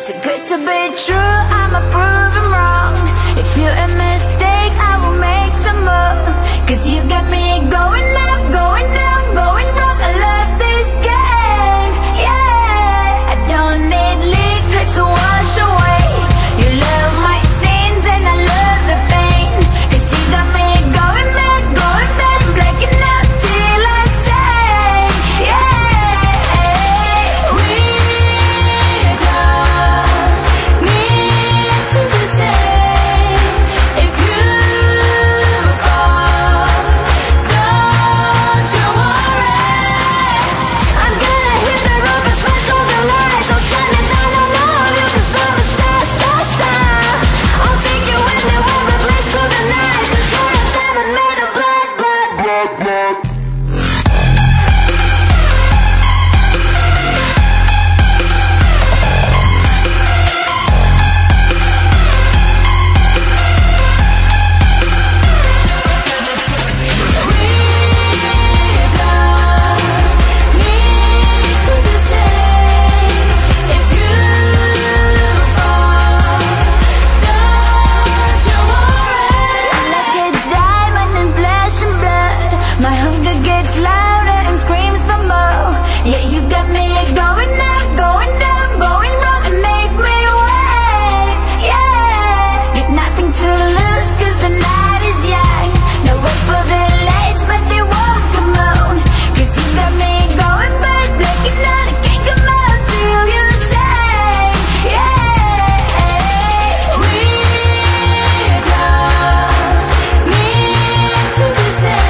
Too good to be true, I'ma prove it wrong. If you're a mistake, I will make some more. Cause you got me going up, going down, going wrong. I love this game, yeah. I don't need liquor to wash away. You love my sins and I love the pain. Cause you got me going mad, going bad, blacking out till I say, yeah. We don't need to be same. If you fall, don't you worry. I'm gonna hit the roof and smash all the lights. I'll shine it down on all of you, cause I'm a star, star, star. I'll take you anywhere but place through the night. Cause you're a diamond made of blood, blood, blood, blood. My hunger gets louder and screams for more. Yeah, you got me going up, going down, going wrong, and make me wait. Yeah, got nothing to lose cause the night is young. No wait for the lights but they won't come on. Cause you got me going back, blacking out, I can't come out till you say, yeah. We don't need to be same.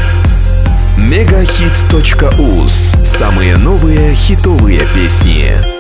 Мегахит.уз. Самые новые хитовые песни.